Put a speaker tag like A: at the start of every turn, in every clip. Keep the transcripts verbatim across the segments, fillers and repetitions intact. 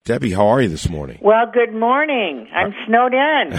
A: Debbie, how are you this morning?
B: Well, good morning. I'm snowed in.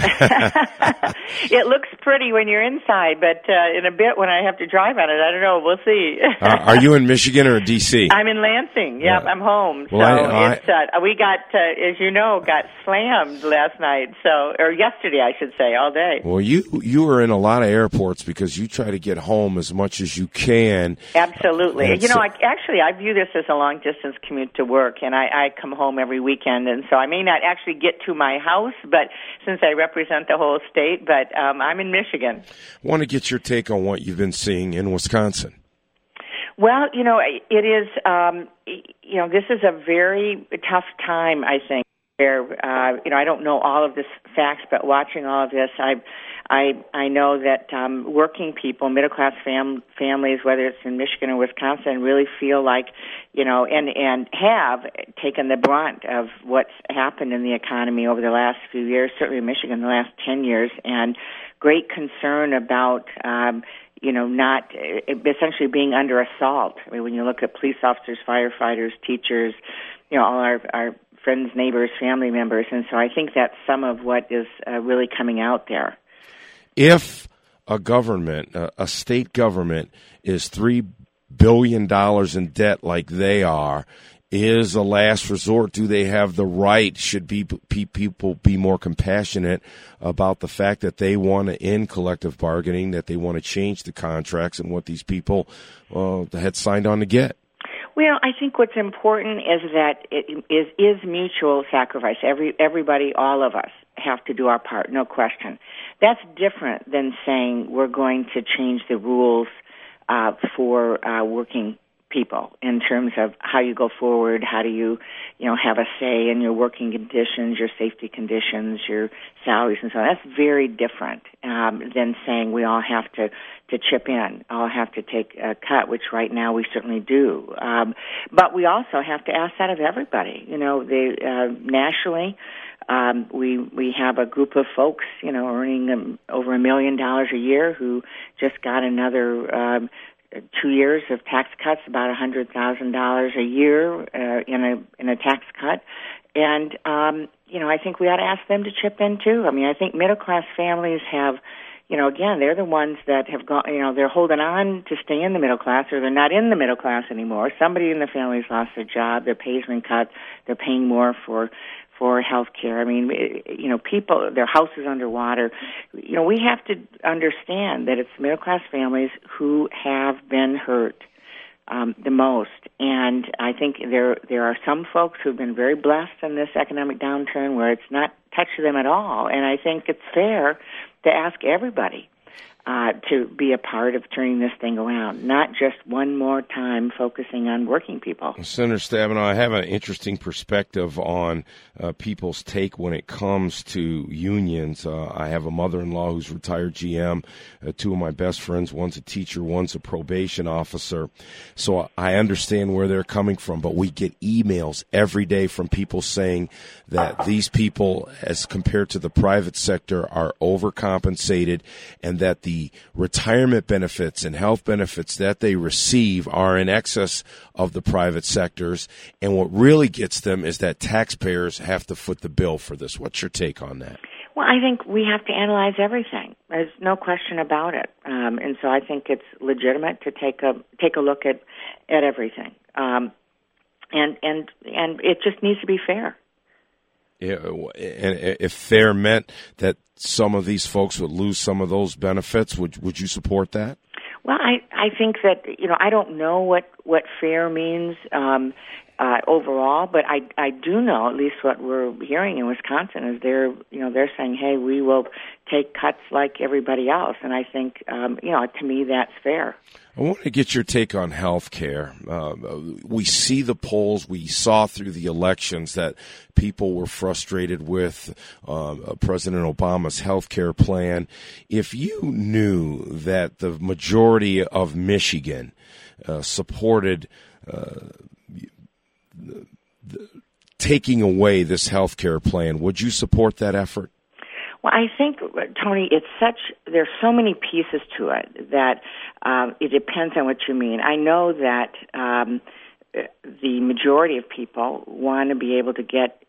B: It looks pretty when you're inside, but uh, in a bit when I have to drive on it, I don't know. We'll see.
A: uh, are you in Michigan or D C?
B: I'm in Lansing. Yep, yeah. I'm home.
A: Well,
B: so
A: I,
B: it's uh, we got, uh, as you know, got slammed last night. So, or yesterday, I should say, all day.
A: Well, you you are in a lot of airports because you try to get home as much as you can.
B: Absolutely.
A: Uh,
B: you know, I, actually, I view this as a long distance commute to work, and I, I come home every weekend, and so I may not actually get to my house, but since I represent the whole state, but um, I'm in Michigan.
A: I want to get your take on what you've been seeing in Wisconsin.
B: Well, you know, it is, um, you know, this is a very tough time, I think, where, uh, you know, I don't know all of the facts, but watching all of this, I I, I know that um, working people, middle-class fam- families, whether it's in Michigan or Wisconsin, really feel like, you know, and, and have taken the brunt of what's happened in the economy over the last few years, certainly in Michigan the last ten years, and great concern about, um, you know, not essentially being under assault. I mean, when you look at police officers, firefighters, teachers, you know, all our, our friends, neighbors, family members, and so I think that's some of what is uh, really coming out there.
A: If a government, a state government, is three billion dollars in debt like they are, is a last resort. Do they have the right? Should be, people be more compassionate about the fact that they want to end collective bargaining, that they want to change the contracts and what these people uh, had signed on to get?
B: Well, I think what's important is that it is, is mutual sacrifice. Every everybody, all of us, have to do our part, no question. That's different than saying we're going to change the rules uh, for uh, working people in terms of how you go forward, how do you, you know, have a say in your working conditions, your safety conditions, your salaries and so on. That's very different um, than saying we all have to, to chip in, all have to take a cut, which right now we certainly do. Um, but we also have to ask that of everybody. You know, they, uh, nationally, Um, we we have a group of folks, you know, earning um, over a million dollars a year who just got another um, two years of tax cuts, about a hundred thousand dollars a year uh, in a in a tax cut, and um, you know, I think we ought to ask them to chip in too. I mean, I think middle class families have, you know, again, they're the ones that have gone, you know, they're holding on to stay in the middle class, or they're not in the middle class anymore. Somebody in the family's lost their job, their pay's been cut, they're paying more for. for health care. I mean, you know, people, their house is underwater. You know, we have to understand that it's middle-class families who have been hurt um, the most. And I think there there are some folks who've been very blessed in this economic downturn where it's not touched them at all. And I think it's fair to ask everybody Uh, to be a part of turning this thing around, not just one more time focusing on working people.
A: Senator Stabenow, I have an interesting perspective on uh, people's take when it comes to unions. Uh, I have a mother-in-law who's retired G M, uh, two of my best friends, one's a teacher, one's a probation officer. So I understand where they're coming from, but we get emails every day from people saying that these people, as compared to the private sector, are overcompensated, and that the The retirement benefits and health benefits that they receive are in excess of the private sectors. And what really gets them is that taxpayers have to foot the bill for this. What's your take on that?
B: Well, I think we have to analyze everything. There's no question about it. Um, and so I think it's legitimate to take a take a look at, at everything. Um, and, and, and it just needs to be fair.
A: Yeah, and if fair meant that some of these folks would lose some of those benefits, would would you support that?
B: Well, I, I think that, you know, I don't know what, what fair means um, uh, overall, but I, I do know, at least what we're hearing in Wisconsin, is they're, you know, they're saying, hey, we will take cuts like everybody else. And I think, um, you know, to me, that's fair.
A: I want to get your take on health care. Uh, we see the polls. We saw through the elections that people were frustrated with uh, President Obama's health care plan. If you knew that the majority of Michigan uh, supported uh, the, the, taking away this health care plan, would you support that effort?
B: Well, I think, Tony, it's such, there's so many pieces to it that um, it depends on what you mean. I know that um, the majority of people want to be able to get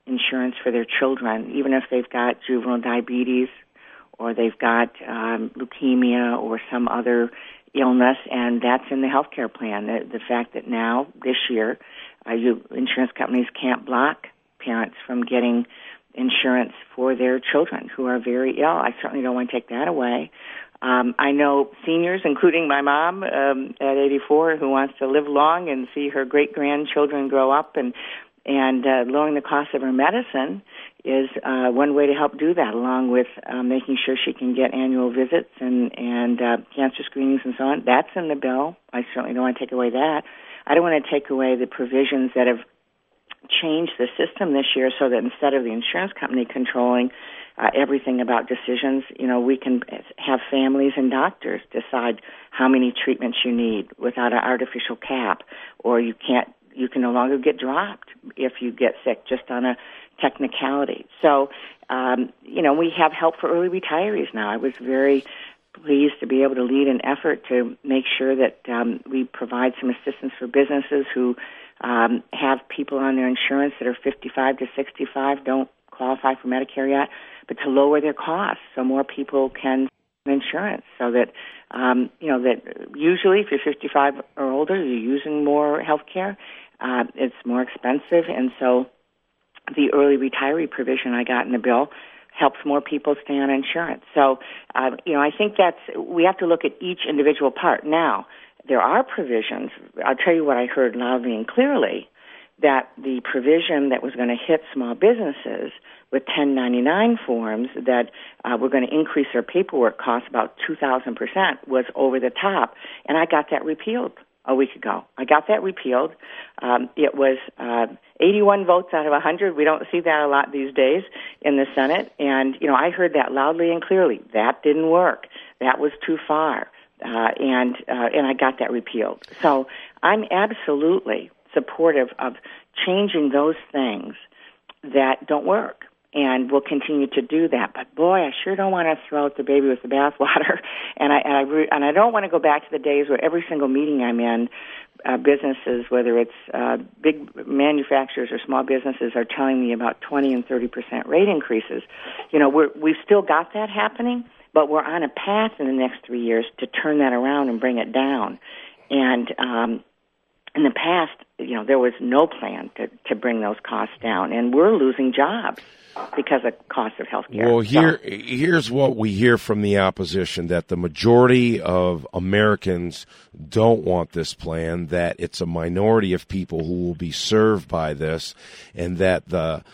B: insurance for their children, even if they've got juvenile diabetes or they've got um, leukemia or some other illness, and that's in the health care plan. The, the fact that now, this year, uh, you, insurance companies can't block parents from getting insurance for their children who are very ill. I certainly don't want to take that away. Um, I know seniors, including my mom um, at eighty-four, who wants to live long and see her great-grandchildren grow up, and and uh, lowering the cost of her medicine is uh, one way to help do that, along with uh, making sure she can get annual visits and, and uh, cancer screenings and so on. That's in the bill. I certainly don't want to take away that. I don't want to take away the provisions that have changed the system this year so that instead of the insurance company controlling uh, everything about decisions, you know, we can have families and doctors decide how many treatments you need without an artificial cap, or you can't, you can no longer get dropped if you get sick just on a technicality. So, um, you know, we have help for early retirees now. I was very pleased to be able to lead an effort to make sure that um, we provide some assistance for businesses who um, have people on their insurance that are fifty-five to sixty-five, don't qualify for Medicare yet, but to lower their costs so more people can have insurance, so that, um, you know, that usually if you're fifty-five or older, you're using more health care. Uh, it's more expensive, and so the early retiree provision I got in the bill helps more people stay on insurance. So, uh, you know, I think that's, we have to look at each individual part. Now, there are provisions, I'll tell you what I heard loudly and clearly, that the provision that was going to hit small businesses with ten ninety-nine forms that uh, were going to increase their paperwork costs about two thousand percent was over the top, and I got that repealed a week ago. I got that repealed. Um, it was uh, eighty-one votes out of one hundred. We don't see that a lot these days in the Senate. And, you know, I heard that loudly and clearly. That didn't work. That was too far. Uh, and uh, and I got that repealed. So I'm absolutely supportive of changing those things that don't work. And we'll continue to do that. But boy, I sure don't want to throw out the baby with the bathwater. And I and I re- and I don't want to go back to the days where every single meeting I'm in, uh, businesses, whether it's uh, big manufacturers or small businesses, are telling me about twenty and thirty percent rate increases. You know, we're, we've still got that happening, but we're on a path in the next three years to turn that around and bring it down. And um, in the past, you know, there was no plan to to bring those costs down, and we're losing jobs because of cost of health care.
A: Well, here,
B: so.
A: here's what we hear from the opposition, that the majority of Americans don't want this plan, that it's a minority of people who will be served by this, and that the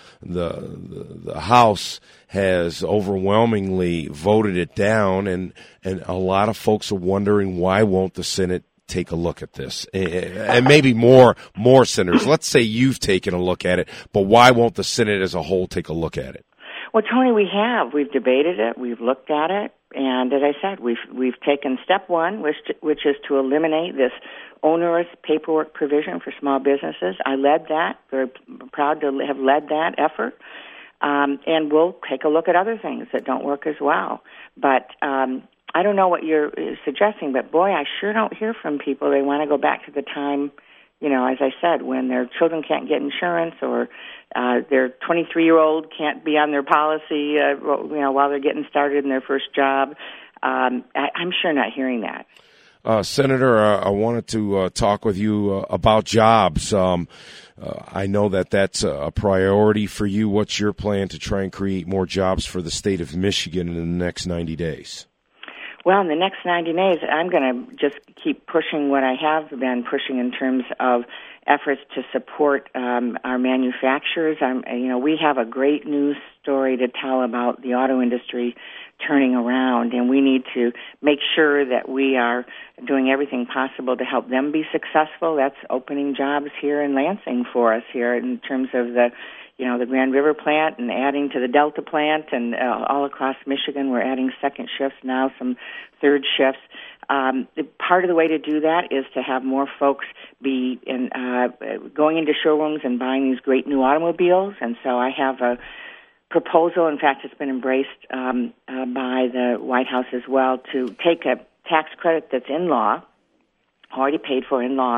A: the the House has overwhelmingly voted it down, and, and a lot of folks are wondering, why won't the Senate take a look at this? And maybe more more senators. Let's say you've taken a look at it, but why won't the Senate as a whole take a look at it?
B: Well, Tony, we have. We've debated it. We've looked at it. And as I said, we've we've taken step one, which which is to eliminate this onerous paperwork provision for small businesses. I led that. Very proud to have led that effort. Um, and we'll take a look at other things that don't work as well. But um I don't know what you're suggesting, but boy, I sure don't hear from people. They want to go back to the time, you know, as I said, when their children can't get insurance, or uh, their twenty-three-year-old can't be on their policy, uh, you know, while they're getting started in their first job. Um, I, I'm sure not hearing that.
A: Uh, Senator, uh, I wanted to uh, talk with you uh, about jobs. Um, uh, I know that that's a priority for you. What's your plan to try and create more jobs for the state of Michigan in the next ninety days?
B: Well, in the next ninety days, I'm going to just keep pushing what I have been pushing in terms of efforts to support um, our manufacturers. I'm, you know, we have a great news story to tell about the auto industry turning around, and we need to make sure that we are doing everything possible to help them be successful. That's opening jobs here in Lansing for us here in terms of the you know, the Grand River plant and adding to the Delta plant, and uh, all across Michigan we're adding second shifts now, some third shifts. Um, part of the way to do that is to have more folks be in, uh, going into showrooms and buying these great new automobiles. And so I have a proposal, in fact it's been embraced um, uh, by the White House as well, to take a tax credit that's in law, already paid for in law,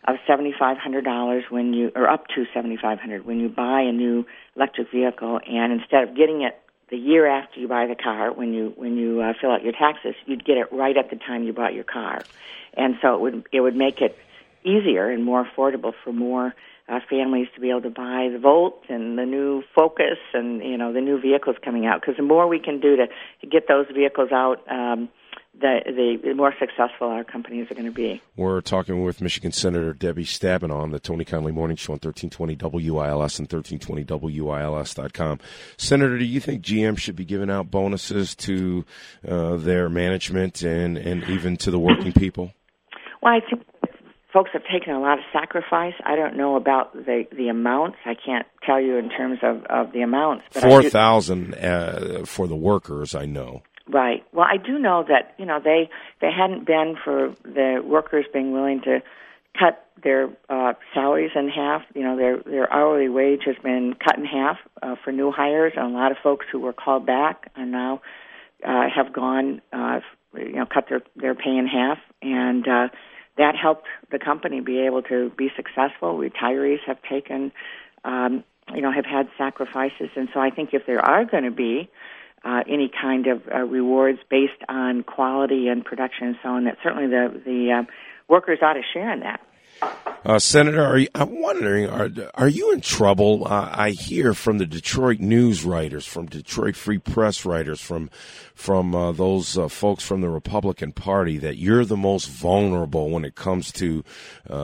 B: of seven thousand five hundred dollars when you, or up to seven thousand five hundred dollars when you buy a new electric vehicle, and instead of getting it the year after you buy the car, when you when you uh, fill out your taxes, you'd get it right at the time you bought your car, and so it would it would make it easier and more affordable for more uh, families to be able to buy the Volt and the new Focus and you know the new vehicles coming out. Because the more we can do to, to get those vehicles out, um, the, the more successful our companies are going to be.
A: We're talking with Michigan Senator Debbie Stabenow on the Tony Conley Morning Show on thirteen twenty W I L S and thirteen twenty W I L S dot com. Senator, do you think G M should be giving out bonuses to uh, their management and, and even to the working people?
B: Well, I think folks have taken a lot of sacrifice. I don't know about the, the amounts. I can't tell you in terms of, of the amounts.
A: Four thousand uh, for the workers, I know.
B: Right. Well, I do know that, you know, they, they hadn't been for the workers being willing to cut their uh, salaries in half. You know, their their hourly wage has been cut in half uh, for new hires, and a lot of folks who were called back are now uh, have gone, uh, you know, cut their, their pay in half, and uh, that helped the company be able to be successful. Retirees have taken, um, you know, have had sacrifices, and so I think if there are going to be Uh, any kind of uh, rewards based on quality and production and so on, that certainly the the uh, workers ought to share in that.
A: Uh, Senator, are you, I'm wondering, are are you in trouble? Uh, I hear from the Detroit news writers, from Detroit Free Press writers, from from uh, those uh, folks from the Republican Party that you're the most vulnerable when it comes to uh,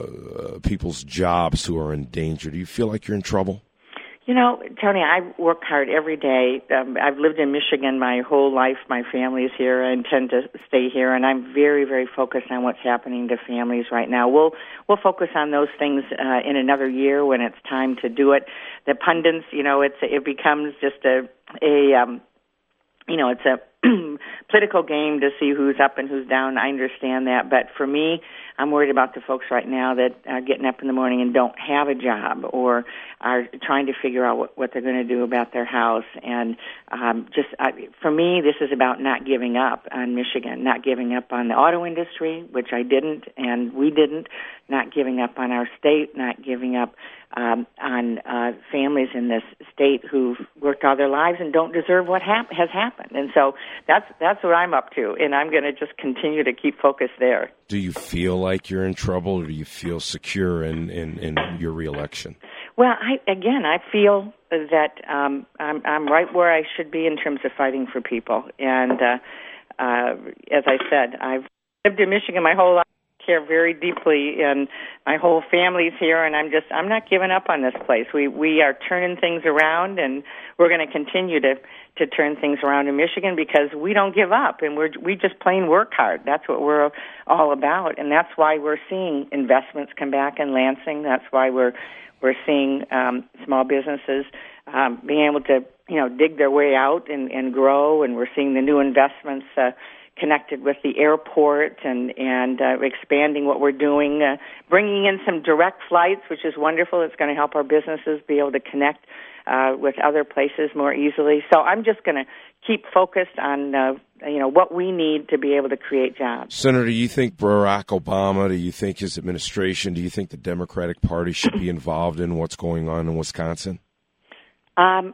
A: uh, people's jobs who are in danger. Do you feel like you're in trouble?
B: You know, Tony, I work hard every day. Um, I've lived in Michigan my whole life. My family is here. I intend to stay here, and I'm very, very focused on what's happening to families right now. We'll we'll focus on those things uh, in another year when it's time to do it. The pundits, you know, it's it becomes just a a um, you know, it's a political game to see who's up and who's down. I understand that, but for me, I'm worried about the folks right now that are getting up in the morning and don't have a job, or are trying to figure out what, what they're going to do about their house. And um, just uh, for me, this is about not giving up on Michigan, not giving up on the auto industry, which I didn't, and we didn't, not giving up on our state, not giving up um, on uh, families in this state who've worked all their lives and don't deserve what hap- has happened. And so that's that's what I'm up to, and I'm going to just continue to keep focused there.
A: Do you feel like you're in trouble, or do you feel secure in, in, in your reelection?
B: Well, I, again, I feel that um, I'm, I'm right where I should be in terms of fighting for people. And uh, uh, as I said, I've lived in Michigan my whole life. Care very deeply, and my whole family's here, and I'm just I'm not giving up on this place. We we are turning things around, and we're going to continue to to turn things around in Michigan because we don't give up, and we're we just plain work hard. That's what we're all about, and that's why we're seeing investments come back in Lansing. That's why we're we're seeing um, small businesses um, being able to you know dig their way out and, and grow, and we're seeing the new investments Uh, connected with the airport and, and uh, expanding what we're doing, uh, bringing in some direct flights, which is wonderful. It's going to help our businesses be able to connect uh, with other places more easily. So I'm just going to keep focused on, uh, you know, what we need to be able to create jobs.
A: Senator, do you think Barack Obama, do you think his administration, do you think the Democratic Party should be involved in what's going on in Wisconsin?
B: Um,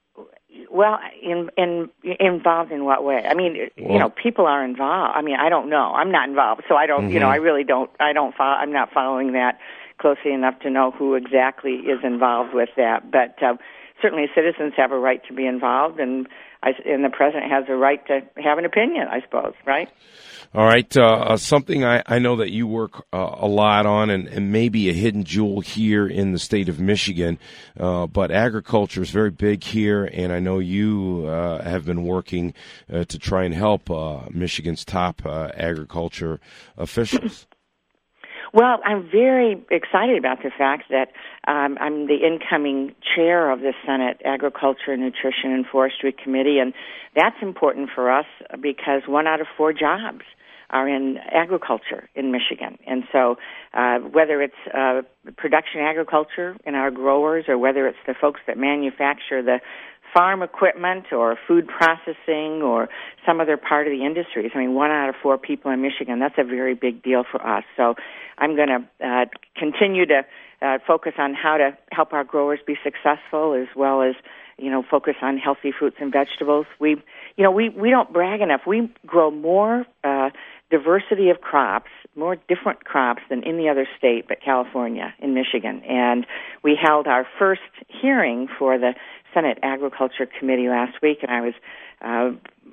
B: Well, in, in, involved in what way? I mean, well, you know, people are involved. I mean, I don't know. I'm not involved, so I don't. Mm-hmm. You know, I really don't. I don't. Follow, I'm not following that closely enough to know who exactly is involved with that. But uh, certainly, citizens have a right to be involved, and I, and the president has a right to have an opinion, I suppose. Right?
A: All right. Uh, something I, I know that you work uh, a lot on, and, and maybe a hidden jewel here in the state of Michigan, uh, but agriculture is very big here, and I know you uh, have been working uh, to try and help uh, Michigan's top uh, agriculture officials.
B: Well, I'm very excited about the fact that um, I'm the incoming chair of the Senate Agriculture, Nutrition, and Forestry Committee, and that's important for us because one out of four jobs are in agriculture in Michigan. And so uh, whether it's uh, production agriculture in our growers or whether it's the folks that manufacture the farm equipment or food processing or some other part of the industries. I mean, one out of four people in Michigan, that's a very big deal for us. So I'm going to uh, continue to uh, focus on how to help our growers be successful as well as, you know, focus on healthy fruits and vegetables. We, you know, we, we don't brag enough. We grow more uh, diversity of crops, more different crops than any other state but California in Michigan. And we held our first hearing for the Senate Agriculture Committee last week, and I was uh,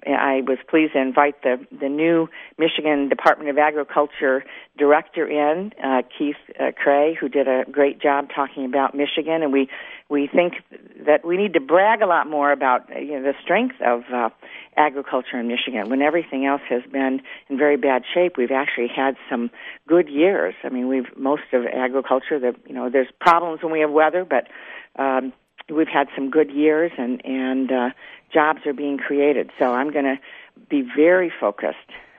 B: I was pleased to invite the, the new Michigan Department of Agriculture director in, uh, Keith uh, Cray, who did a great job talking about Michigan, and we, we think that we need to brag a lot more about you know, the strength of uh, agriculture in Michigan. When everything else has been in very bad shape, we've actually had some good years. I mean, we've most of agriculture, the, you know, there's problems when we have weather, but um, we've had some good years, and, and uh, jobs are being created. So I'm going to be very focused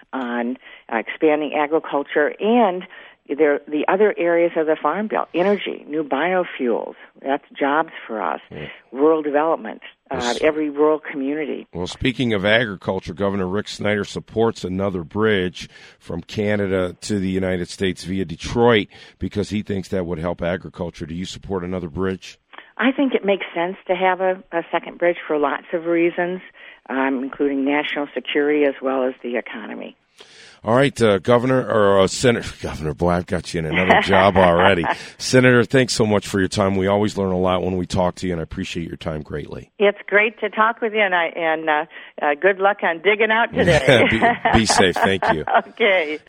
B: on uh, expanding agriculture and there, the other areas of the Farm Bill, energy, new biofuels, that's jobs for us, yeah. Rural development, uh, every rural community.
A: Well, speaking of agriculture, Governor Rick Snyder supports another bridge from Canada to the United States via Detroit because he thinks that would help agriculture. Do you support another bridge?
B: I think it makes sense to have a, a second bridge for lots of reasons, um, including national security as well as the economy.
A: All right, uh, Governor, or uh, Senator, Governor Boy, I've got you in another job already. Senator, thanks so much for your time. We always learn a lot when we talk to you, and I appreciate your time greatly.
B: It's great to talk with you, and, I, and uh, uh, good luck on digging out today.
A: be, be safe. Thank you.
B: Okay.